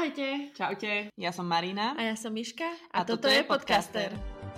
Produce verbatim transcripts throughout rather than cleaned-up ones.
Ahojte. Čaute, ja som Marina. A ja som Miška. A, a toto, toto je Podcaster.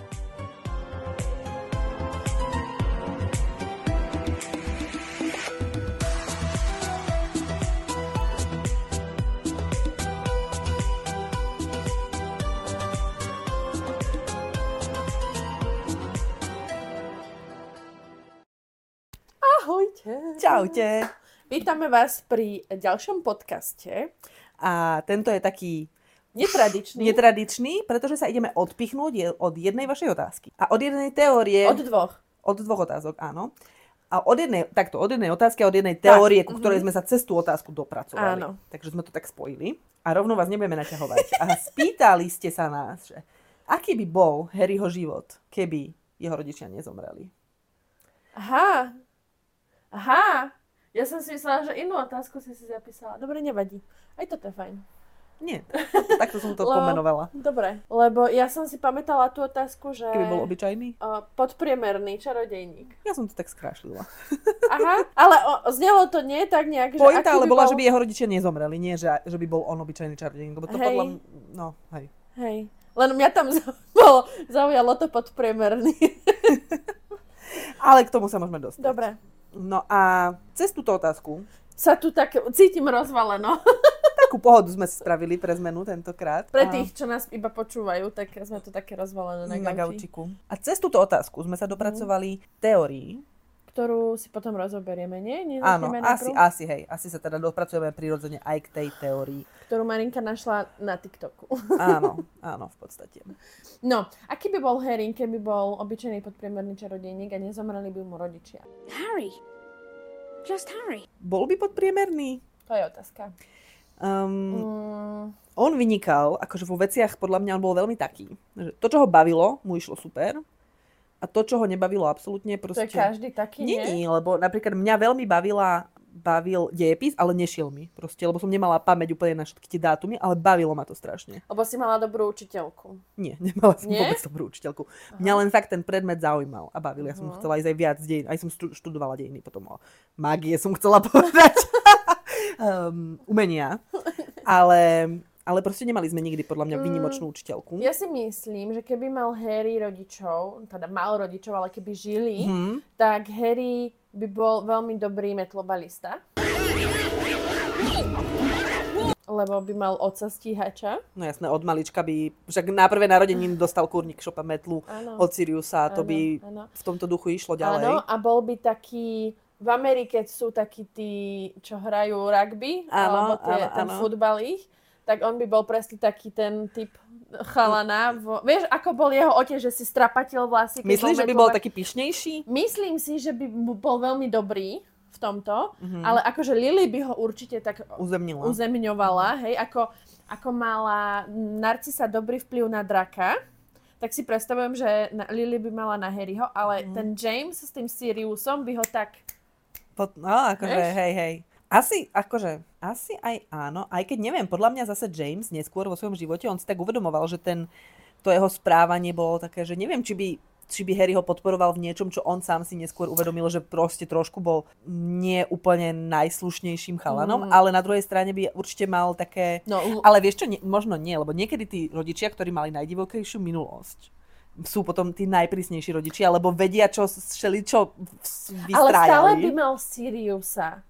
Ahojte. Čaute. Vítame vás pri ďalšom podcaste. A tento je taký netradičný. netradičný, pretože sa ideme odpichnúť od jednej vašej otázky. A od jednej teórie... Od dvoch. Od dvoch otázok, áno. A od jednej, takto, od jednej otázky a od jednej teórie, tak, ku ktorej mm-hmm. sme sa cez tú otázku dopracovali. Áno. Takže sme to tak spojili. A rovno vás nebudeme naťahovať. A spýtali ste sa nás, že aký by bol Harryho život, keby jeho rodičia nezomreli? Aha. Aha. Ja som si myslela, že inú otázku si si zapísala. Dobre, nevadí. Aj toto je fajn. Nie, takto som to Lebo, pomenovala. Dobre, lebo ja som si pamätala tú otázku, že... Keby bol obyčajný? Uh, podpriemerný čarodejník. Ja som to tak skrášlila. Aha, ale o, znelo to nie tak nejak, že... Pointa ale bola, bol... že by jeho rodičia nezomreli, nie, že, že by bol on obyčajný čarodejník. Lebo to hej. podľa... No, hej. Hej. Len mňa tam zaujalo, zaujalo to podpriemerný. Ale k tomu sa môžeme dostať. Dobre. No a cez túto otázku... Sa tu tak cítim rozvaleno. Takú pohodu sme si spravili pre zmenu tentokrát. Pre tých, čo nás iba počúvajú, tak sme to také rozvalené na, na gaučiku. A cez túto otázku sme sa dopracovali mm. teórii, ktorú si potom rozoberieme, nie? Áno, asi, asi, hej. Asi sa teda dopracujeme prirodzene aj k tej teórii. Ktorú Marinka našla na TikToku. Áno, áno, v podstate. No, aký by bol Harry, keby bol obyčajný podpriemerný čarodejník a nezomreli by mu rodičia? Harry. Just Harry. Bol by podpriemerný? To je otázka. Um, mm. On vynikal, akože vo veciach podľa mňa on bol veľmi taký. Že to, čo ho bavilo, mu išlo super. A to, čo ho nebavilo absolútne, proste... To je každý taký, nie? Nie, lebo napríklad mňa veľmi bavila, bavil dejepis, ale nešiel mi. Proste, lebo som nemala pamäť úplne na všetky tie dátumy, ale bavilo ma to strašne. Lebo si mala dobrú učiteľku. Nie, nemala som nie? vôbec dobrú učiteľku. Aha. Mňa len fakt ten predmet zaujímal a bavil. Ja som uh-huh. chcela ísť aj viac dejín. Aj som študovala dejiny, potom o mágie som chcela povedať. um, umenia. Ale... Ale proste nemali sme nikdy, podľa mňa, výnimočnú učiteľku. Ja si myslím, že keby mal Harry rodičov, teda mal rodičov, ale keby žili, mm. tak Harry by bol veľmi dobrý metlobalista. Lebo by mal otca stíhača. No jasné, od malička by... Však na prvé narodeniny dostal kurník šopa metlu ano. Od Siriusa. To ano, by ano. V tomto duchu išlo ďalej. Áno, a bol by taký... V Amerike sú takí tí, čo hrajú rugby, ano, alebo tie, ano, ten ano. futbal ich. Tak on by bol presne taký ten typ chalana. Vo... Vieš, ako bol jeho otec, že si strapatil vlasy? Myslíš, že by bol taký pyšnejší? Myslím si, že by bol veľmi dobrý v tomto, mm-hmm. ale akože Lily by ho určite tak Uzemnila. uzemňovala. Hej, ako, ako mala Narcisa dobrý vplyv na draka, tak si predstavujem, že Lily by mala na Harryho, ale mm-hmm. ten James s tým Siriusom by ho tak... Pot... No, akože, vieš? hej, hej. Asi, akože, asi aj áno, aj keď neviem, podľa mňa zase James neskôr vo svojom živote, on si tak uvedomoval, že ten, to jeho správanie bolo také, že neviem, či by, či by Harry ho podporoval v niečom, čo on sám si neskôr uvedomil, že proste trošku bol nie úplne najslušnejším chalanom, mm. ale na druhej strane by určite mal také, no, ale vieš čo, nie, možno nie, lebo niekedy tí rodičia, ktorí mali najdivokejšiu minulosť, sú potom tí najprísnejší rodičia, lebo vedia, čo šeli, čo vystrájali. Ale stále by mal Siriusa.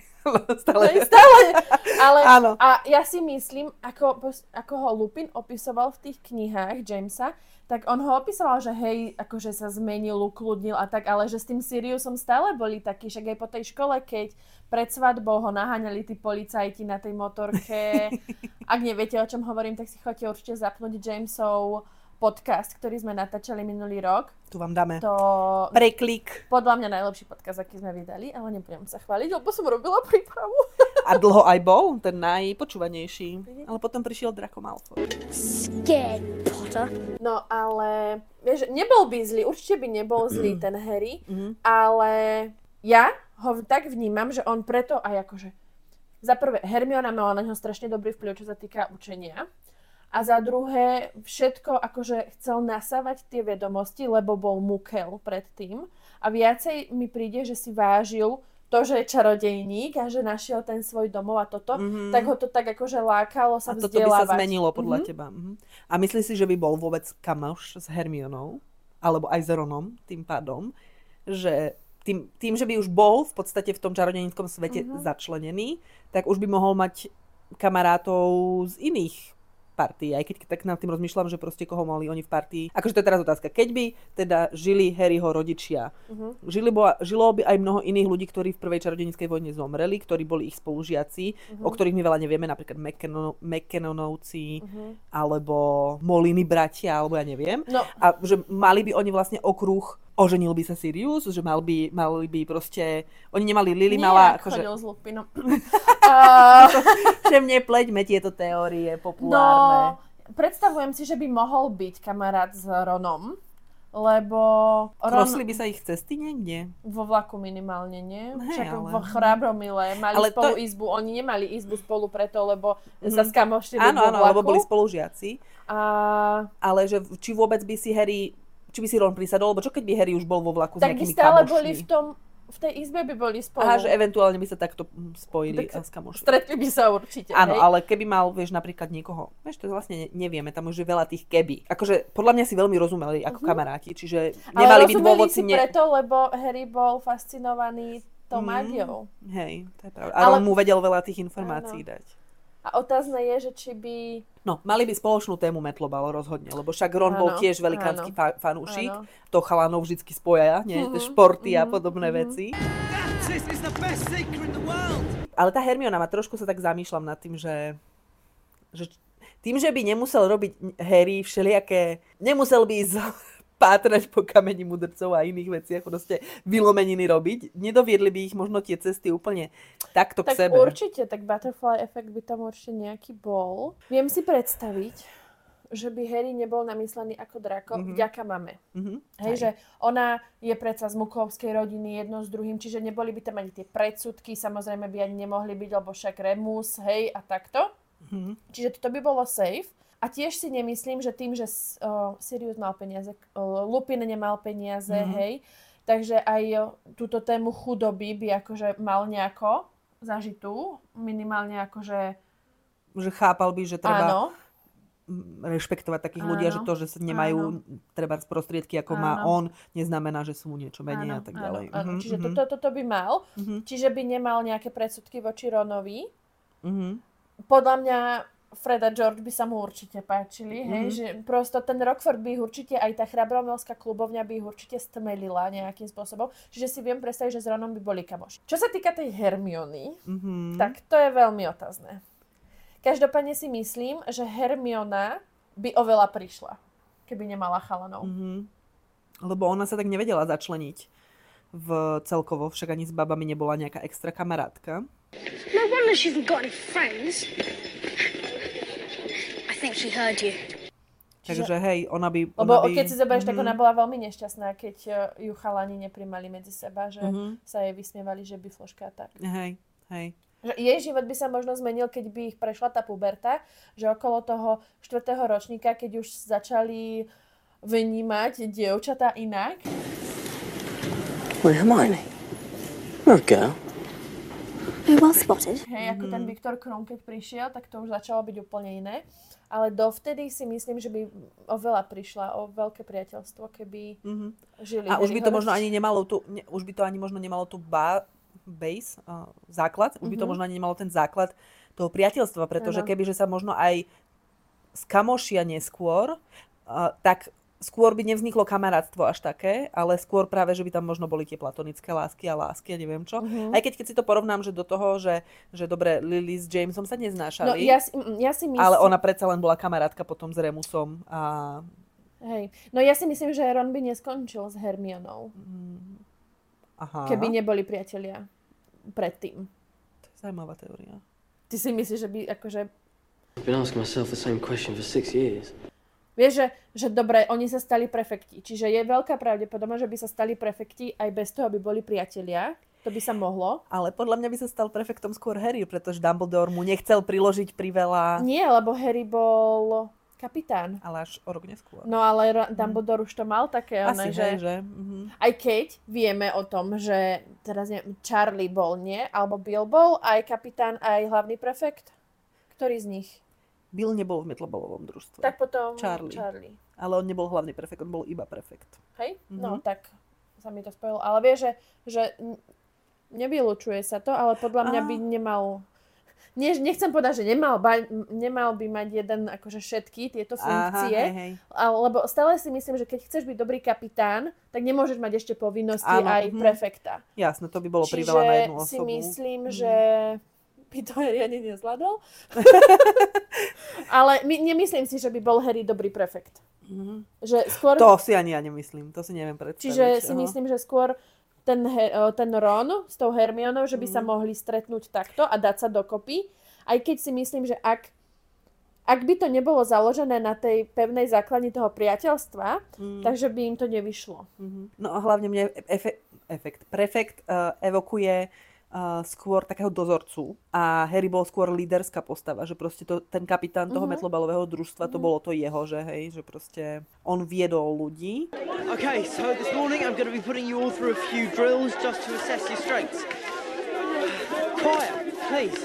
Stále. Stále. Ale áno. A ja si myslím, ako, ako ho Lupin opisoval v tých knihách Jamesa, tak on ho opisoval, že hej, akože sa zmenil, ukludnil a tak, ale že s tým Siriusom stále boli takí, však aj po tej škole, keď pred svadbou ho naháňali tí policajti na tej motorke. Ak neviete, o čom hovorím, tak si chodite určite zapnúť Jamesov podcast, ktorý sme natáčali minulý rok. Tu vám dáme to preklik. Podľa mňa najlepší podcast, aký sme vydali, ale nebudem sa chváliť, lebo som robila prípravu. A dlho aj bol, ten najpočúvanejší. Ale potom prišiel Draco Malfoy. Scared Potter. No ale, vieš, nebol by zlý, určite by nebol zlý ten Harry, mm-hmm. ale ja ho tak vnímam, že on preto aj akože, za prvé, Hermiona mala na ňo strašne dobrý vplyv, čo sa týka učenia. A za druhé, všetko akože chcel nasávať tie vedomosti, lebo bol mukel predtým. A viacej mi príde, že si vážil to, že je čarodejník a že našiel ten svoj domov a toto, mm-hmm. tak ho to tak akože lákalo sa vzdelávať. A toto by sa zmenilo podľa mm-hmm. teba. Mm-hmm. A myslíš si, že by bol vôbec kamoš s Hermionou? Alebo aj s Ronom tým pádom? Že tým, tým, že by už bol v podstate v tom čarodejníckom svete mm-hmm. začlenený, tak už by mohol mať kamarátov z iných partii, aj keď tak nad tým rozmýšľam, že proste koho mali oni v partii. Akože to je teraz otázka. Keď by teda žili Harryho rodičia, uh-huh. žili bo, žilo by aj mnoho iných ľudí, ktorí v prvej čarodejníckej vojne zomreli, ktorí boli ich spolužiaci, uh-huh. o ktorých my veľa nevieme, napríklad McKinnonovci, uh-huh. alebo Moliny bratia, alebo ja neviem. No. A že mali by oni vlastne okruh, oženil by sa Sirius, že mal by, mali by proste, oni nemali Lily, mala akože... chodil s Lupinom. Že mne pleťme tieto teórie populárne. No, predstavujem si, že by mohol byť kamarát s Ronom, lebo... Krosli by sa ich cesty niekde? Vo vlaku minimálne, nie? Hej, Však ale... vo Chrábromile mali ale spolu to... izbu, oni nemali izbu spolu preto, lebo mm-hmm. sa skamoštili vo vlaku. Áno, áno, lebo boli spolužiaci. A... Ale že či vôbec by si Harry... Či by si Ron prisadol, lebo čo keď by Harry už bol vo vlaku tak s nejakými kamošmi? Tak by stále boli v tom, v tej izbe by boli spolu. Aha, že eventuálne by sa takto spojili tak s kamošmi. Stretli by sa určite, áno, hej? Ale keby mal, vieš, napríklad niekoho, vieš, to vlastne nevieme, tam už je veľa tých keby. Akože, podľa mňa si veľmi rozumeli ako uh-huh. kamaráti, čiže nemali byť dôvod si... Ale rozumeli si preto, lebo Harry bol fascinovaný tou mm, mágiou. Hej, to je pravda. A ale... on mu vedel veľa tých informácií áno. dať. A otázne je, že či by... No, mali by spoločnú tému Metlobal rozhodne, lebo však Ron áno, bol tiež velikánsky fa- fanúšik. Áno. To chalanov vždycky spoja, nie? Mm-hmm. Športy mm-hmm. a podobné mm-hmm. veci. Ale tá Hermiona ma trošku sa tak zamýšľam nad tým, že, že tým, že by nemusel robiť Harry všelijaké... Nemusel by ísť pátrať po kameni mudrcov a iných veciach, proste vylomeniny robiť. Nedoviedli by ich možno tie cesty úplne takto tak k sebe. Tak určite, tak butterfly efekt by tam určite nejaký bol. Viem si predstaviť, že by Harry nebol namyslený ako Draco mm-hmm. vďaka mame. Mm-hmm. Hej, Hej, že ona je predsa z Mukovskej rodiny jedno s druhým, čiže neboli by tam ani tie predsudky, samozrejme by ani nemohli byť, lebo však Remus, hej, a takto. Mm-hmm. Čiže toto by bolo safe. A tiež si nemyslím, že tým, že uh, Sirius mal peniaze, uh, Lupin nemal peniaze, mm-hmm. hej, takže aj uh, túto tému chudoby by akože mal nejako zažitú, minimálne akože... Že chápal by, že treba áno. rešpektovať takých áno. ľudí, že to, že nemajú áno. treba prostriedky, ako áno. má on, neznamená, že sú mu niečo menej áno. a tak ďalej. Áno. Mm-hmm. Čiže toto, toto by mal, mm-hmm. čiže by nemal nejaké predsudky voči Ronovi. Mm-hmm. Podľa mňa Fred a George by sa mu určite páčili, hej, mm-hmm. že prosto ten Rockford by ich určite, aj tá Chrabromelská klubovňa by ich určite stmelila nejakým spôsobom, čiže si viem predstaviť, že s Ronom by boli kamoši. Čo sa týka tej Hermiony, mm-hmm. tak to je veľmi otázne. Každopádne si myslím, že Hermiona by oveľa prišla, keby nemala chalanov. Mm-hmm. Lebo ona sa tak nevedela začleniť v celkovo, však ani s babami nebola nejaká extra kamarátka. No wonder she hasn't got any friends. I think she heard you. Takže hej, ona by... Lebo ona by... keď si zoberieš, mm-hmm. tak ona bola veľmi nešťastná, keď ju chalani neprimali medzi seba, že mm-hmm. sa jej vysmievali, že by floška tak. Hej, hej. Že jej život by sa možno zmenil, keď by ich prešla tá puberta, že okolo toho štvrtého ročníka, keď už začali vnímať dievčatá inak. Well, Hermione, you're a girl. Well spotted. Hej, ako mm-hmm. ten Viktor Krum, keď prišiel, tak to už začalo byť úplne iné. Ale dovtedy si myslím, že by oveľa prišla o veľké priateľstvo, keby mm-hmm. žili. A už by to možno ani nemalo tu, ne, už by to ani možno nemalo tu ba, base, uh, základ, už mm-hmm. by to možno ani nemalo ten základ toho priateľstva, pretože keby, že sa možno aj skamošia neskôr, uh, tak skôr by nevzniklo kamarátstvo až také, ale skôr práve, že by tam možno boli tie platonické lásky a lásky a neviem čo. Mm-hmm. Aj keď, keď si to porovnám, že do toho, že, že dobre, Lily s Jamesom sa neznášali, no, ja, si, ja si myslím... ale ona predsa len bola kamarátka potom s Remusom a... Hej, no ja si myslím, že Ron by neskončil s Hermionou. Mm. Aha. Keby neboli priatelia predtým. To je zaujímavá teória. Ty si myslíš, že by akože... I've been asking myself the same question for six years. Vieš, že, že dobre, oni sa stali prefekti. Čiže je veľká pravdepodobnosť, že by sa stali prefekti aj bez toho, aby boli priatelia. To by sa mohlo. Ale podľa mňa by sa stal prefektom skôr Harry, pretože Dumbledore mu nechcel priložiť priveľa... Nie, lebo Harry bol Kapitán. Ale až o rok neskôr. No ale Ra- Dumbledore už to mal také, Asi, one, že... hej, že... Mhm. Aj keď vieme o tom, že teraz neviem, Charlie bol, nie? Alebo Bill bol, aj kapitán, aj hlavný prefekt? Ktorý z nich? Bill nebol v metlobalovom družstve. Tak potom Charlie. Charlie. Ale on nebol hlavný prefekt, on bol iba prefekt. Hej? Mhm. No tak sa mi to spojilo. Ale vieš, že, že n- nevylučuje sa to, ale podľa mňa Á. by nemal... Nie, nechcem povedať, že nemal, ba, nemal by mať jeden, akože všetky tieto funkcie, Aha, hej, hej. ale, lebo stále si myslím, že keď chceš byť dobrý kapitán, tak nemôžeš mať ešte povinnosti Áno, aj mhm. prefekta. Jasné, to by bolo Čiže priveľa na jednu osobu. si myslím, Mhm. že by to Harry ani nezvládol. Ale my, nemyslím si, že by bol Harry dobrý prefekt. Mhm. Že skôr, To si ani ja nemyslím, to si neviem predstaviť. čiže si Aha. myslím, že skôr ten, He- o, ten Ron s tou Hermionou, že by sa Mhm. mohli stretnúť takto a dať sa dokopy. Aj keď si myslím, že ak, ak by to nebolo založené na tej pevnej základni toho priateľstva, Mm. takže by im to nevyšlo. Mhm. No a hlavne mne efe- efekt, prefekt uh, evokuje uh, skôr takého dozorcu a Harry bol skôr líderská postava, že proste to, ten kapitán toho Mhm. metlobalového družstva, to bolo to jeho, že hej, že proste on viedol ľudí. Okay, so this morning I'm going to be putting you all through a few drills just to assess your strengths. Quiet, please.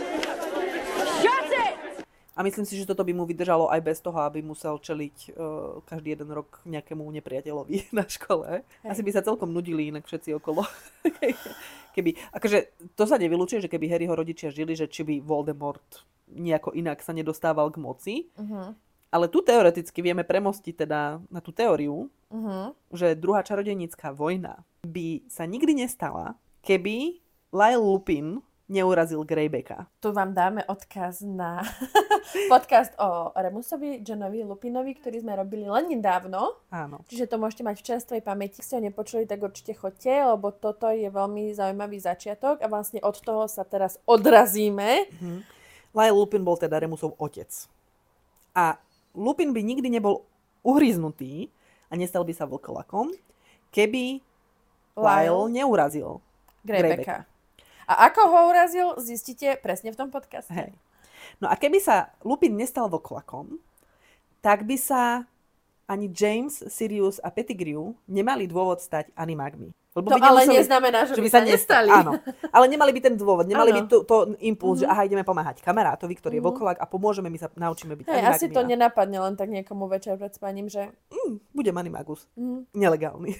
A myslím si, že toto by mu vydržalo aj bez toho, aby musel čeliť uh, každý jeden rok nejakému nepriateľovi na škole. Asi by sa celkom nudili inak všetci okolo. Keby, akože to sa nevylučuje, že keby Harryho rodičia žili, že či by Voldemort nejako inak sa nedostával k moci. Uh-huh. Ale tu teoreticky vieme premostiť teda na tú teóriu, Uh-huh. že druhá čarodejnícka vojna by sa nikdy nestala, keby Lyle Lupin neurazil Greybacka. Tu vám dáme odkaz na podcast o Remusovi, Johnovi Lupinovi, ktorý sme robili len nedávno. Áno. Čiže to môžete mať v čerstvej pamäti. Ak ste ho nepočuli, tak určite choďte, lebo toto je veľmi zaujímavý začiatok a vlastne od toho sa teraz odrazíme. Mhm. Lyle Lupin bol teda Remusov otec. A Lupin by nikdy nebol uhryznutý a nestal by sa vlkolakom, keby Lyle, Lyle neurazil Greybacka. A ako ho urazil, zistíte presne v tom podcaste. Hej. No a keby sa Lupin nestal vlkolakom, tak by sa ani James, Sirius a Pettigrew nemali dôvod stať animagmi. Lebo To by ale nemuseli- neznamená, že, by sa nestali. Áno, ale nemali by ten dôvod, nemali Áno. by to, to impuls, mm-hmm. že aha, ideme pomáhať kamarátovi, ktorý je vlkolák a pomôžeme, my sa naučíme byť Hej, animagmi. asi to a- nenapadne len tak niekomu večer pred spaním, že... Mm, budem animagus. Mm. Nelegálny.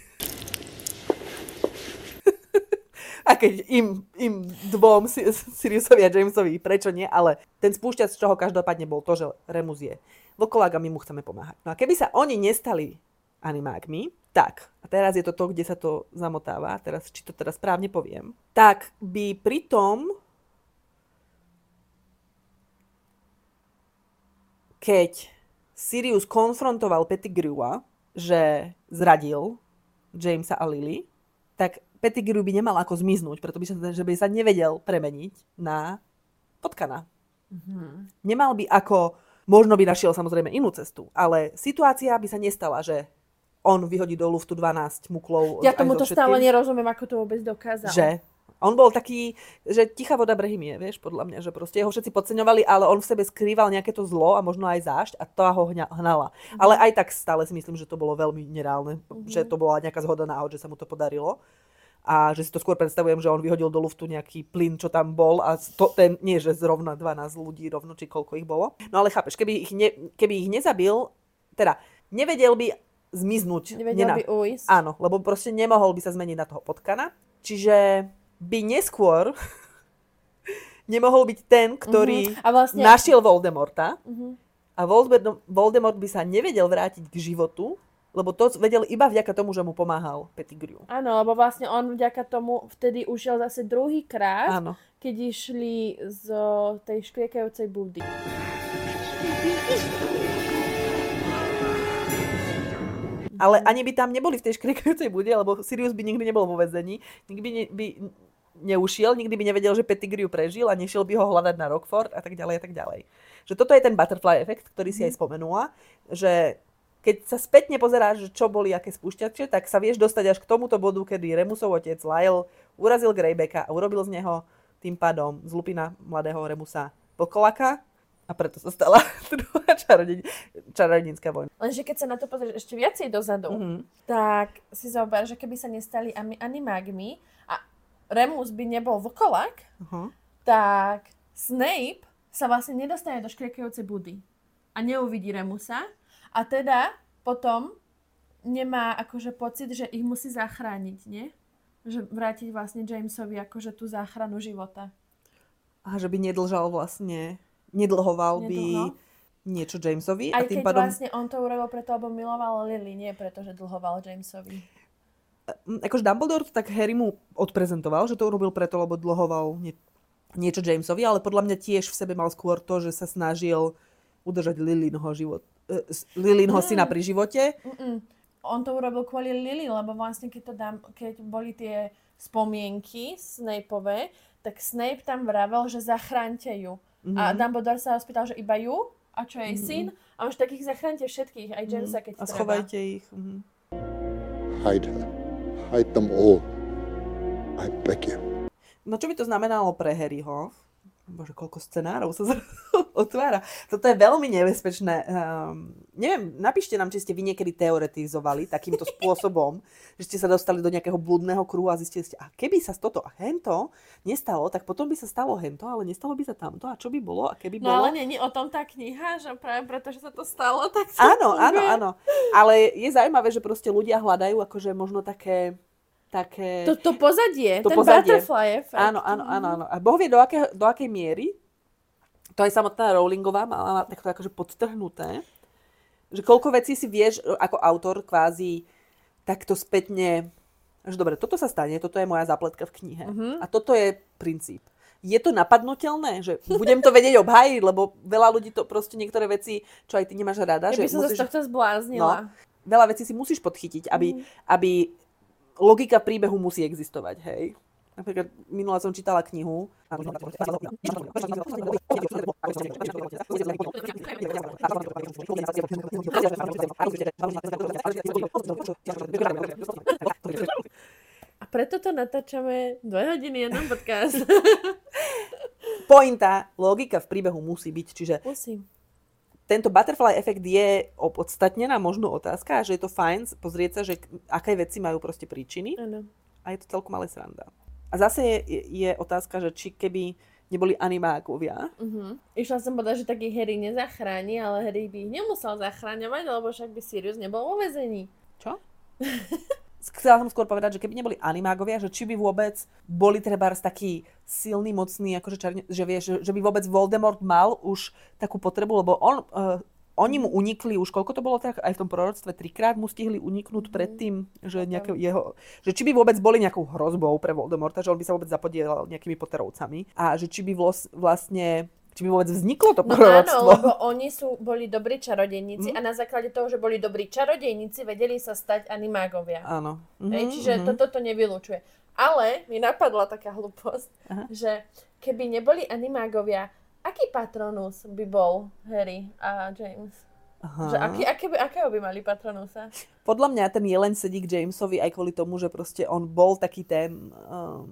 A keď im, im dvom, Si- Siriusovi a Jamesovi, prečo nie, ale ten spúšťač, z čoho každopádne bol to, že Remus je vlkolák a my mu chceme pomáhať. No a keby sa oni nestali animákmi, tak, a teraz je to to, kde sa to zamotáva, teraz, či to teraz správne poviem, tak by pritom, keď Sirius konfrontoval Pettigrewa, že zradil Jamesa a Lily, tak Pettigrew by nemal ako zmiznúť, preto by sa, že by sa nevedel premeniť na potkana. Mm-hmm. Nemal by ako, možno by našiel samozrejme inú cestu, ale situácia by sa nestala, že on vyhodí do luftu dvanásť muklov. Ja aj tomu so to stále všetkým. nerozumiem, ako to vôbec dokázal. Že? On bol taký, že tichá voda brehymie, vieš, podľa mňa, že proste ho všetci podceňovali, ale on v sebe skrýval nejaké to zlo a možno aj zášť a to ho hňa, hnala. Mm-hmm. Ale aj tak stále si myslím, že to bolo veľmi nereálne, mm-hmm. že to bola nejaká zhoda náhod, že sa mu to podarilo. A že si to skôr predstavujem, že on vyhodil do luftu nejaký plyn, čo tam bol a to, ten, nie, že zrovna dvanásť ľudí rovno, či koľko ich bolo. No ale chápeš, keby ich, ne, keby ich nezabil, teda nevedel by zmiznúť. Nevedel nena- by ujsť. Áno, lebo proste nemohol by sa zmeniť na toho potkana. Čiže by neskôr nemohol byť ten, ktorý Mhm. A vlastne- našiel Voldemorta Mhm. a Voldemort, Voldemort by sa nevedel vrátiť k životu, lebo to vedel iba vďaka tomu, že mu pomáhal Pettigrew. Áno, lebo vlastne on vďaka tomu vtedy ušiel zase druhý krát, Áno. keď išli z tej škriekajúcej budy. Ale ani by tam neboli v tej škrikajúcej bude, lebo Sirius by nikdy nebol vo väzení, nikdy by, ne, by neušiel, nikdy by nevedel, že Pettigrew prežil a nešiel by ho hľadať na Rockford a tak ďalej a tak ďalej. Že toto je ten butterfly efekt, ktorý si aj spomenula, že keď sa spätne pozeráš, čo boli aké spúšťače, tak sa vieš dostať až k tomuto bodu, kedy Remusov otec Lyle urazil Greybacka a urobil z neho tým pádom z Lupina mladého Remusa vlkolaka a preto sa stala druhá čarodejníčka. čarodejnícka vojna. Lenže keď sa na to pozrieš ešte viacej dozadu, Mhm. tak si zober, že keby sa nestali ami- animágmi a Remus by nebol vlkolák, Uh-huh. tak Snape sa vlastne nedostane do škriekajúcej budy a neuvidí Remusa a teda potom nemá akože pocit, že ich musí zachrániť, nie? Že vrátiť vlastne Jamesovi akože tú záchranu života. A že by nedlžal vlastne, nedlhoval by Nedlho. niečo Jamesovi. Aj a tým keď pádom, vlastne on to urobil preto, lebo miloval Lily, nie preto, že dlhoval Jamesovi. akože Dumbledore to tak Harry mu odprezentoval, že to urobil preto, lebo dlhoval nie, niečo Jamesovi, ale podľa mňa tiež v sebe mal skôr to, že sa snažil udržať Lilynho život, uh, Lilynho Mm. syna pri živote. Mm-mm. On to urobil kvôli Lily, lebo vlastne keď, to dám, keď boli tie spomienky Snapeové, tak Snape tam vravel, že zachránte ju. Mhm. A Dumbledore sa ho spýtal, že iba ju? A čo jej syn? A už takých zachránte všetkých, aj Jamesa, keď A treba. schovajte ich. Mhm. Hide her. Hide them all. I beg you. No čo by to znamenalo pre Harryho? Bože, koľko scenárov sa otvára. Toto je veľmi nebezpečné. Um, neviem, napíšte nám, či ste vy niekedy teoretizovali takýmto spôsobom, že ste sa dostali do nejakého blúdneho kruhu a zistili ste, a keby sa toto a hento nestalo, tak potom by sa stalo hento, ale nestalo by sa tamto. A čo by bolo? A keby No bolo? ale nie je o tom tá kniha, že práve preto, že sa to stalo, tak to Áno, áno, funguje. áno. Ale je zaujímavé, že proste ľudia hľadajú akože možno také... také... To, to pozadie, To ten pozadie. butterfly efekt. Áno, áno, áno, áno. A Boh vie, do, aké, do akej miery, to aj samotná Rowlingová mala takto akože podtrhnuté, že koľko vecí si vieš ako autor kvázi takto spätne, že dobre, toto sa stane, toto je moja zápletka v knihe. Mhm. A toto je princíp. Je to napadnutelné, že budem to vedieť obhájiť, lebo veľa ľudí to proste niektoré veci, čo aj ty nemáš rada, Ja že by som sa z musíš, tohto zbláznila. veľa vecí si musíš podchytiť, aby, aby logika príbehu musí existovať, hej. Napríklad, minula som čítala knihu. A preto to natáčame dve hodiny jeden podcast. Pointa, logika v príbehu musí byť, čiže Musím. tento butterfly efekt je opodstatnená možno otázka, že je to fajn pozrieť sa, že aké veci majú proste príčiny Áno. a je to celkom ale sranda. A zase je, je otázka, že či keby neboli animákovia, Uh-huh. Išla som povedať, že tak ich Harry nezachráni, ale Harry by ich nemusel zachráňovať, lebo však by Sirius nebol vo väzení. čo? Chcela som skôr povedať, že keby neboli animágovia, že či by vôbec boli trebárs taký silný, mocný, akože čarne, že vieš, že, že by vôbec Voldemort mal už takú potrebu, lebo on, uh, oni mu unikli už, koľko to bolo tak, aj v tom proroctve, trikrát mu stihli uniknúť predtým, že, nejaké jeho, že či by vôbec boli nejakou hrozbou pre Voldemorta, že on by sa vôbec zapodielal nejakými Potterovcami a že či by vlos, vlastne či by vôbec vzniklo to No proroctvo. áno, lebo oni sú, boli dobrí čarodejníci Mhm. a na základe toho, že boli dobrí čarodejníci, vedeli sa stať animágovia. Áno. Hej, Mhm, čiže mhm. toto to nevylučuje. Ale mi napadla taká hlúposť, Aha. že keby neboli animágovia, aký patronus by bol Harry a James? Aha. Že aký, aké by, akého by mali patronusa? Podľa mňa ten jeleň sedí k Jamesovi aj kvôli tomu, že proste on bol taký ten um,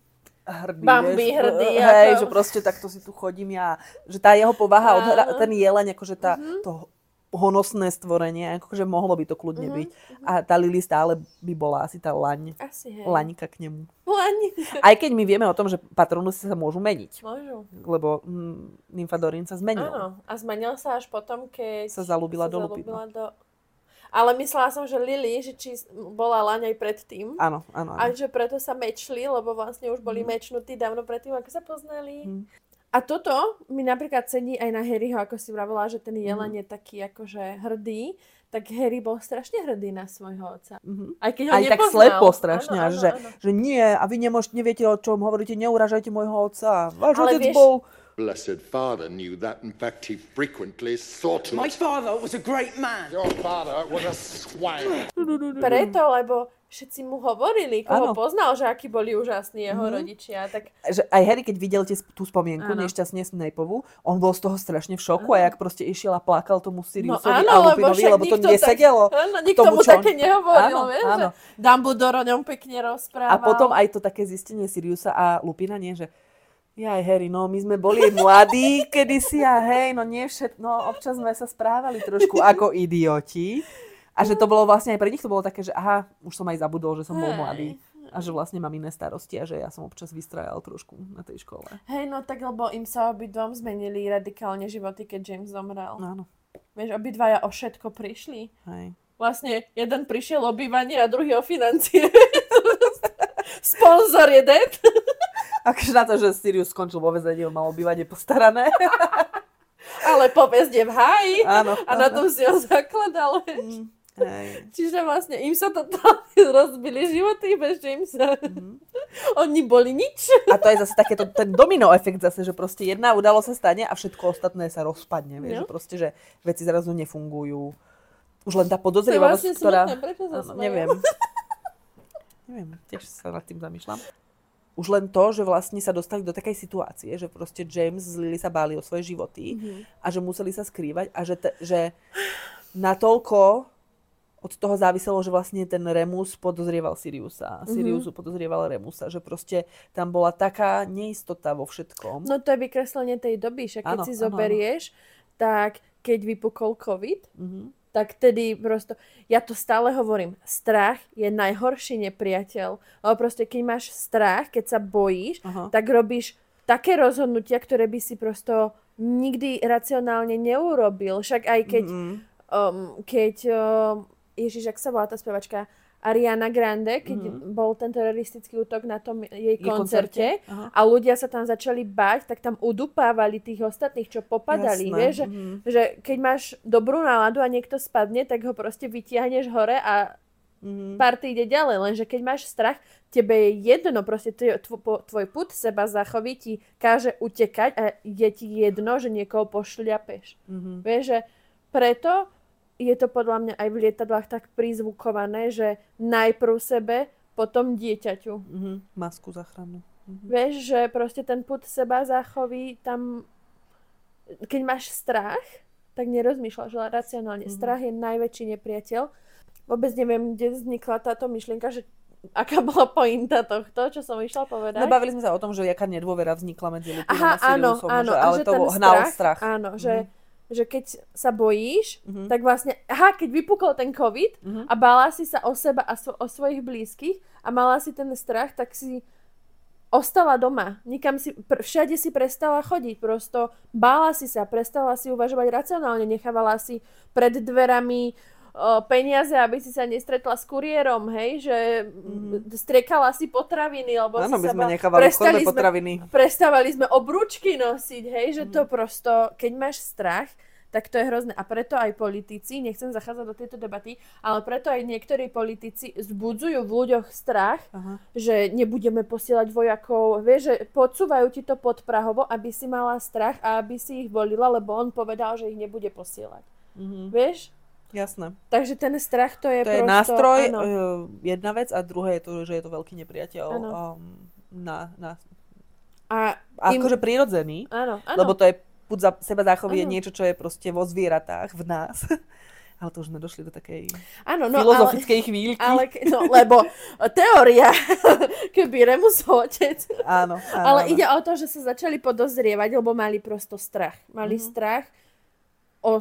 hrdý. Bambi, vieš, hrdý, Hej, ako- že proste takto si tu chodím ja. Že tá jeho povaha, od, Áno. ten jeleň, akože tá, Mhm. to honosné stvorenie, akože mohlo by to kľudne Mhm, byť. A tá Lily stále by bola asi tá laň, Asi, hej. laňka k nemu. Laň. Aj keď my vieme o tom, že patronusy sa môžu meniť. Môžu. Lebo mm, Nymfadorín sa zmenil. Áno. A zmenil sa až potom, keď Sa zalúbila sa do Lupina. zalúbila do... Ale myslela som, že Lily, že či bola Laň aj predtým. Áno, áno, A áno. že preto sa mečli, lebo vlastne už boli mečnutí dávno predtým, ako sa poznali. Mhm. A toto mi napríklad cení aj na Harryho, ako si vravela, že ten Mhm. jeleň je taký akože hrdý, tak Harry bol strašne hrdý na svojho otca. Mhm. Aj keď ho Aj tak nepoznal. slepo strašne, Áno, až áno, že, áno. že nie, a vy nemôžete, neviete, o čom hovoríte, neuražajte môjho otca. Váš Ale otec vieš- bol... Blessed father knew that. In fact, he frequently sought to. My father was a great man. Your father was a swine. Preto, lebo všetci mu hovorili, koho Áno. poznal, že akí boli úžasní jeho Mhm. rodičia. Tak Že aj Harry, keď videl tie, tú spomienku, Áno. nešťastne Snapeovú, on bol z toho strašne v šoku a jak proste išiel a plakal tomu no Siriusovi áno, a lebo Lupinovi, však lebo to nikto nesedelo. Tak, áno, nikto tomu, mu čo on- také nehovoril, Áno, vieš, áno. že Dumbledore o ňom pekne rozprával. A potom aj to také zistenie Siriusa a Lupina, nie, že Jaj, Harry, no my sme boli mladí kedysi a hej, no nie všet, no občas sme sa správali trošku ako idioti. A že to bolo vlastne aj pre nich to bolo také, že aha, už som aj zabudol, že som bol mladý. A že vlastne mám iné starosti a že ja som občas vystrajal trošku na tej škole. Hej, no tak lebo im sa obidvom zmenili radikálne životy, keď James zomrel. Áno. Vieš, obidvaja o všetko prišli. Hej. Vlastne jeden prišiel o bývanie a druhý o financie. Sponzor je dead. Akože na to, že Sirius skončil vo väzení, on mal obývanie postarané. Ale povesť je v háji. Áno. A na tom si ho zakladal. Mm, hej. Čiže vlastne im sa to rozbili životy bez Jamesa. Mm-hmm. Oni boli nič. A to je zase takéto, ten domino efekt zase, že proste jedna udalosť sa stane a všetko ostatné sa rozpadne. Vieš, no. Že proste, že veci zrazu nefungujú. Už len tá podozrievavosť, vlastne ktorá... smutné, prečo sa áno, neviem. neviem, tiež sa nad tým zamýšľam. Už len to, že vlastne sa dostali do takej situácie, že proste James s Lily sa báli o svoje životy mm-hmm. a že museli sa skrývať a že, te, že natoľko od toho záviselo, že vlastne ten Remus podozrieval Siriusa. Mm-hmm. Siriusu podozrieval Remusa, že proste tam bola taká neistota vo všetkom. No to je vykreslenie tej doby, že keď ano, si ano, zoberieš, ano. Tak keď vypukol COVID, mm-hmm. tak tedy prosto, ja to stále hovorím, strach je najhorší nepriateľ. Ale proste, keď máš strach, keď sa bojíš, Aha. tak robíš také rozhodnutia, ktoré by si prosto nikdy racionálne neurobil. Však aj keď, mm-hmm. um, keď um, Ježiš, ak sa volá tá spevačka, Ariana Grande, keď mm-hmm. bol ten teroristický útok na tom jej koncerte, koncerte a ľudia sa tam začali báť, tak tam udupávali tých ostatných, čo popadali. Vieš, že, mm-hmm. že keď máš dobrú náladu a niekto spadne, tak ho proste vytiahneš hore a mm-hmm. party ide ďalej. Lenže keď máš strach, tebe je jedno, proste tvoj, tvoj pud seba zachoví ti káže utekať a je ti jedno, že niekoho pošľapeš. Mm-hmm. Vieš, že preto je to podľa mňa aj v lietadlách tak prizvukované, že najprv sebe, potom dieťaťu. Mm-hmm. Masku zachranu. Mm-hmm. Vieš, že proste ten pud seba zachoví tam, keď máš strach, tak nerozmýšľaš racionálne. Mm-hmm. Strach je najväčší nepriateľ. Vôbec neviem, kde vznikla táto myšlienka, že aká bola pointa tohto, čo som išla povedať. No bavili sme sa o tom, že jaká nedôvera vznikla medzi Lupinom Aha, a Siriusom. Áno, áno, že, ale že to hnal strach. strach. Áno, mm-hmm. že že keď sa bojíš, uh-huh. tak vlastne, aha, keď vypukol ten COVID uh-huh. a bála si sa o seba a so, o svojich blízkych a mala si ten strach, tak si ostala doma. Nikam si, pr- všade si prestala chodiť, prosto bála si sa, prestala si uvažovať racionálne, nechávala si pred dverami o, peniaze, aby si sa nestretla s kuriérom, hej, že mm. striekala si potraviny, alebo áno, si by sa sme ba... nechávali v chodbe potraviny. Prestávali sme obrúčky nosiť, hej, že mm. to prosto, keď máš strach, tak to je hrozné. A preto aj politici, nechcem zachádzať do tejto debaty, ale preto aj niektorí politici vzbudzujú v ľuďoch strach, aha. že nebudeme posielať vojakov, vieš, že podsúvajú ti to podprahovo, aby si mala strach a aby si ich volila, lebo on povedal, že ich nebude posielať. Mm-hmm. Vieš? Jasné. Takže ten strach to je to prosto... To je nástroj, áno. jedna vec, a druhé je to, že je to veľký nepriateľ um, na, na... A akože im... prirodzený, áno, áno. lebo to je pud za seba záchovy je niečo, čo je proste vo zvieratách, v nás. Ale to už sme došli do takej áno, no, filozofickej ale, chvíľky. Ale, no, lebo teória, keby Remusov otec. Áno, áno. Ale áno. ide o to, že sa začali podozrievať, lebo mali prosto strach. Mali mm-hmm. strach o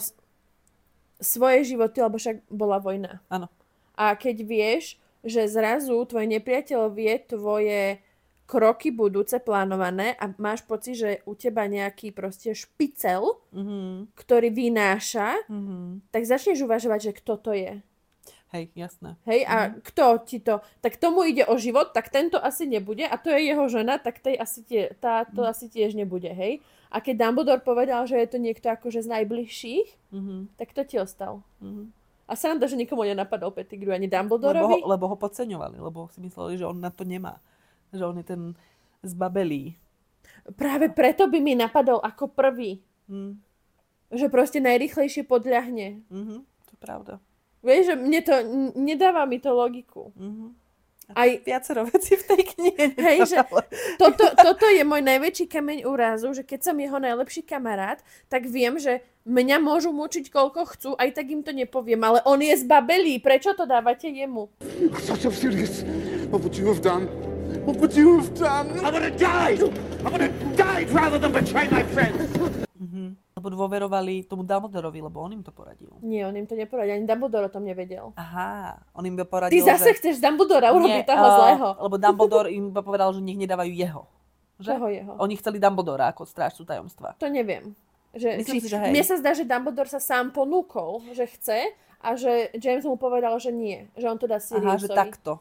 svoje životy, lebo však bola vojna. Áno. A keď vieš, že zrazu tvoj nepriateľ vie tvoje kroky budúce plánované a máš pocit, že u teba nejaký proste špicel, mm-hmm. ktorý vynáša, mm-hmm. tak začneš uvažovať, že kto to je. Hej, jasné. Hej, a mm-hmm. kto ti to... Tak tomu ide o život, tak tento asi nebude a to je jeho žena, tak tej asi tie, tá to mm-hmm. asi tiež nebude, hej. A keď Dumbledore povedal, že je to niekto akože z najbližších, mm-hmm. tak to ti ostal. Mm-hmm. A sranda, že nikomu nenapadol Pettigrew ani Dumbledorovi. Lebo ho, lebo ho podceňovali, lebo si mysleli, že on na to nemá. Že on je ten zbabelý. Práve preto by mi napadol ako prvý. Mm. Že proste najrýchlejšie podľahne. Mm-hmm, to je pravda. Vieš, že mne to, n- nedáva mi to logiku. Mm-hmm. Aj viacero vecí v tej knihe. Hej, že toto, toto je môj najväčší kameň úrazu, že keď som jeho najlepší kamarát, tak viem, že mňa môžu mučiť koľko chcú, aj tak im to nepoviem, ale on je zbabelý, prečo to dávate jemu? I thought you're serious. What would you have done What would you have done? I would have died! I would have died rather than betray my friends! Mhm. Lebo dôverovali tomu Dumbledorovi, lebo on im to poradil. Nie, on im to neporadil, ani Dumbledore o tom nevedel. Aha, on im iba Ty poradil, zase že... chceš Dumbledora urobiť toho uh, zlého. Lebo Dumbledore im iba povedal, že nech nedávajú jeho. Že? Čoho jeho? Oni chceli Dumbledora ako strážcu tajomstva. To neviem. Že, Myslím či, si, že hej. Mne sa zdá, že Dumbledore sa sám ponúkol, že chce a že James mu povedal, že nie. Že on to dá Siriusovi. Aha, že takto.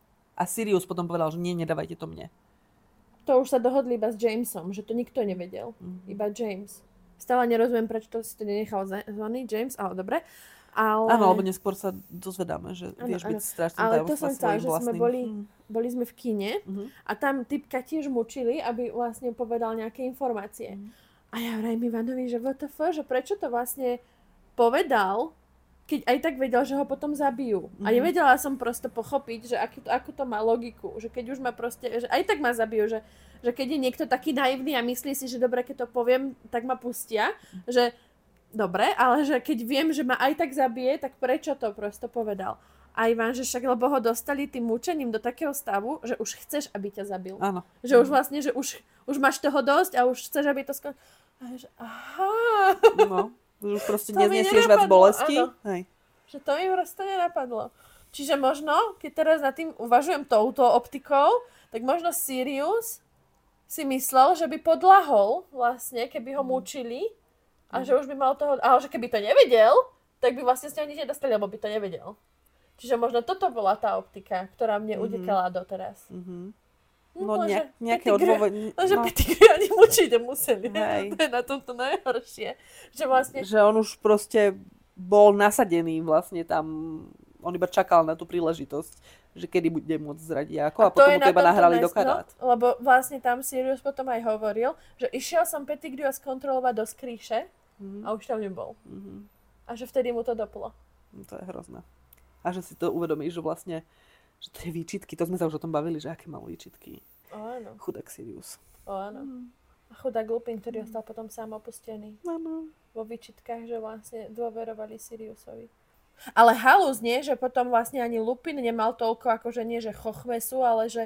A Sirius potom povedal, že nie, nedávajte to mne. To už sa dohodli iba s Jamesom, že to nikto nevedel. Mm-hmm. Iba James. Stále nerozumiem, prečo to si to nenechal zvaný James, ale dobre. Ale... Áno, lebo neskôr sa dozvedáme, že ano, vieš ano. byť strážcom tajomstva svojím vlastným. Ale to som chcela, že sme boli, boli sme v kine uh-huh. a tam typka tiež mučili, aby vlastne povedal nejaké informácie. Uh-huh. A ja vrajím Ivanovi, že W T F, že prečo to vlastne povedal, keď aj tak vedel, že ho potom zabijú. Uh-huh. A nevedela som prosto pochopiť, že aký to, akú to má logiku. Že keď už ma proste, že aj tak ma zabijú, že, že keď je niekto taký naivný a myslí si, že dobre, keď to poviem, tak ma pustia, že dobre, ale že keď viem, že ma aj tak zabije, tak prečo to prosto povedal? A Ivan, že však, lebo ho dostali tým mučením do takého stavu, že už chceš, aby ťa zabil. Áno. Že už vlastne, že už, už máš toho dosť a už chceš, aby to skončilo. A že aha. No, už proste neznesieš viac bolesti. Hej. Že to mi proste nenapadlo. Čiže možno, keď teraz nad tým uvažujem touto optikou, tak možno Sirius si myslel, že by podlahol vlastne, keby ho mučili. A že už by mal toho... Ale že keby to nevedel, tak by vlastne s ňou nič nedostali, lebo by to nevedel. Čiže možno toto bola tá optika, ktorá mne mm-hmm. utekala doteraz. Mm-hmm. No, no ne, nejaké odôvodne... No, že no. Pettigrew ani mučiť nemuseli. Hej. To je na tomto najhoršie. Že vlastne... Že on už proste bol nasadený vlastne tam... On iba čakal na tú príležitosť, že kedy bude môcť zradiť ako a, a potom mu to iba nahrali do karát. No, lebo vlastne tam Sirius potom aj hovoril, že išiel som Pettigrew skontrolovať do skrýše, mm-hmm. a už tam nebol. Mm-hmm. A že vtedy mu to doplo. No, to je hrozné. A že si to uvedomíš, že vlastne, že tie výčitky, to sme sa už o tom bavili, že aké mal výčitky. O, áno. Chudák Sirius. O, áno. Mm. A chudák Lupin, ktorý ostal potom sám opustený. Áno. Vo výčitkách, že vlastne dôverovali Siriusovi. Ale halus nie, že potom vlastne ani Lupin nemal toľko, akože nie, že chochvesu, ale že,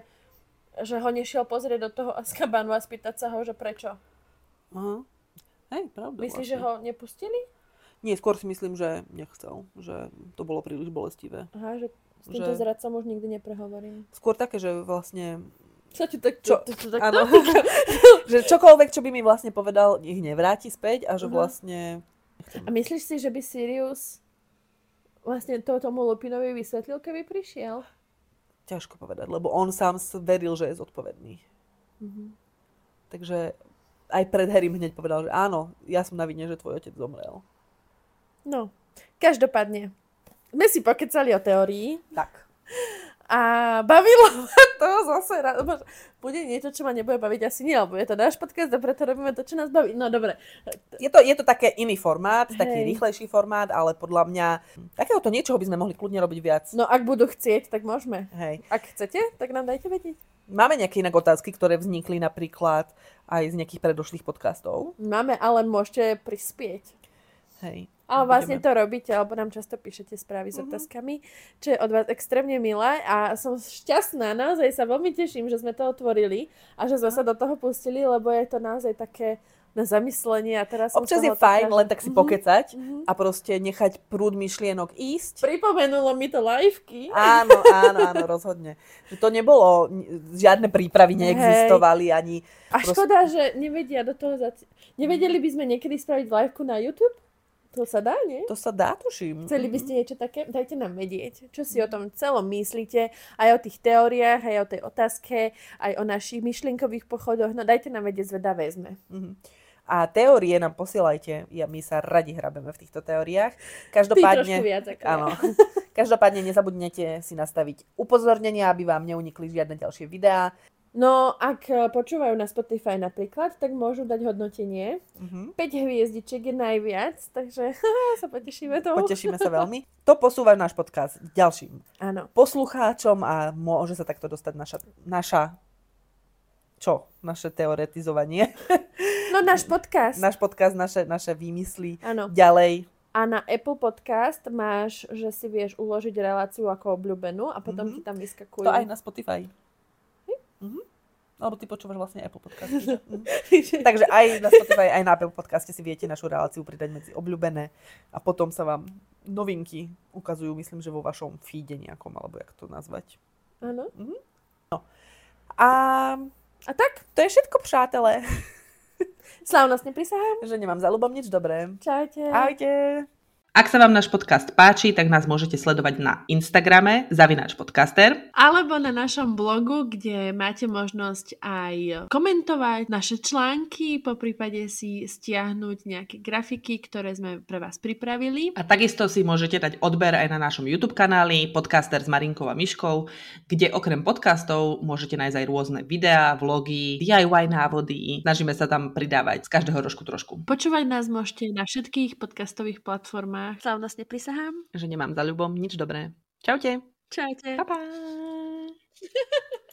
že ho nešiel pozrieť do toho Azkabanu a spýtať sa ho, že prečo. Aha. Hej, pravda. Myslíš, vlastne. že ho nepustili? Nie, skôr si myslím, že nechcel, že to bolo príliš bolestivé. Aha, že s týmto že... zradcom už nikdy neprehovorím. Skôr také, že vlastne... Čo ti tak... Čo? To, to, to, áno. Že čokoľvek, čo by mi vlastne povedal, ich nevráti späť a že uh-huh. vlastne... A myslíš si, že by Sirius vlastne to tomu Lupinovi vysvetlil, keby prišiel? Ťažko povedať, lebo on sám veril, že je zodpovedný. Uh-huh. Takže aj pred Harrym hneď povedal, že áno, ja som na vine, že tvoj otec zomrel. No, každopádne. My si pokecali o teórii. Tak. A bavilo ma to zase. Bude niečo, čo ma nebude baviť? Asi nie, lebo je to náš podcast a preto robíme to, čo nás baví. No, dobre. Je to, je to také iný formát, Hej. taký rýchlejší formát, ale podľa mňa takéhoto niečoho by sme mohli kľudne robiť viac. No, ak budú chcieť, tak môžeme. Hej. Ak chcete, tak nám dajte vedieť. Máme nejaké inak otázky, ktoré vznikli napríklad aj z nejakých predošlých podcastov? Máme, ale môžete prispieť. Hej. Ale vlastne to robíte, alebo nám často píšete správy s otázkami, čo je od vás extrémne milé a som šťastná, naozaj sa veľmi teším, že sme to otvorili a že sme sa do toho pustili, lebo je to naozaj také na zamyslenie a teraz som občas je fajn taká, len tak si mm-hmm. pokecať mm-hmm. a proste nechať prúd myšlienok ísť. Pripomenulo mi to liveky. Áno, áno, áno, rozhodne. Že to nebolo, žiadne prípravy neexistovali ani... A proste... škoda, že nevedia do toho... Zaci... Nevedeli by sme niekedy spraviť liveku na YouTube? To sa dá, nie? To sa dá, tuším. Chceli by ste niečo také? Dajte nám vedieť, čo si o tom celom myslíte, aj o tých teóriách, aj o tej otázke, aj o našich myšlienkových pochodoch. No dajte nám vedieť, zvedavé sme. Uh-huh. A teórie nám posielajte, ja, my sa radi hrabeme v týchto teóriách. Každopádne, Ty trošku viac ako áno. Každopádne nezabudnete si nastaviť upozornenia, aby vám neunikli žiadne ďalšie videá. No, ak počúvajú na Spotify napríklad, tak môžu dať hodnotenie. Uh-huh. päť hviezdičiek je najviac, takže sa potešíme tomu. Potešíme sa veľmi. To posúva náš podcast ďalším Áno. poslucháčom a môže sa takto dostať naša, naša čo? Naše teoretizovanie. No, náš podcast. Náš podcast, naše, naše výmysly Áno. ďalej. A na Apple Podcast máš, že si vieš uložiť reláciu ako obľúbenú a potom mm-hmm. ti tam vyskakujú. To aj na Spotify. Mhm. Alebo ty počúvaš vlastne Apple podcasty. Mhm. Takže aj na Spotify, aj na Apple podcaste si viete našu reláciu pridať medzi obľúbené a potom sa vám novinky ukazujú, myslím, že vo vašom feede nejakom, alebo jak to nazvať. Áno. Mhm. No. A, A tak? to je všetko, přátelé. Slávnostne prisahám. Že nemám za ľubom nič dobré. Čaute. Ahojte. Ak sa vám náš podcast páči, tak nás môžete sledovať na Instagrame zavináč podcaster. Alebo na našom blogu, kde máte možnosť aj komentovať naše články, po prípade si stiahnuť nejaké grafiky, ktoré sme pre vás pripravili. A takisto si môžete dať odber aj na našom YouTube kanáli Podcaster s Marinkou a Miškou, kde okrem podcastov môžete nájsť aj rôzne videá, vlogy, dé í vaj návody. Snažíme sa tam pridávať z každého rožku trošku. Počúvať nás môžete na všetkých podcastových platformách. Slávnostne prisahám. Že nemám za ľubom nič dobré. Čaute. Čaute. Pa, pa.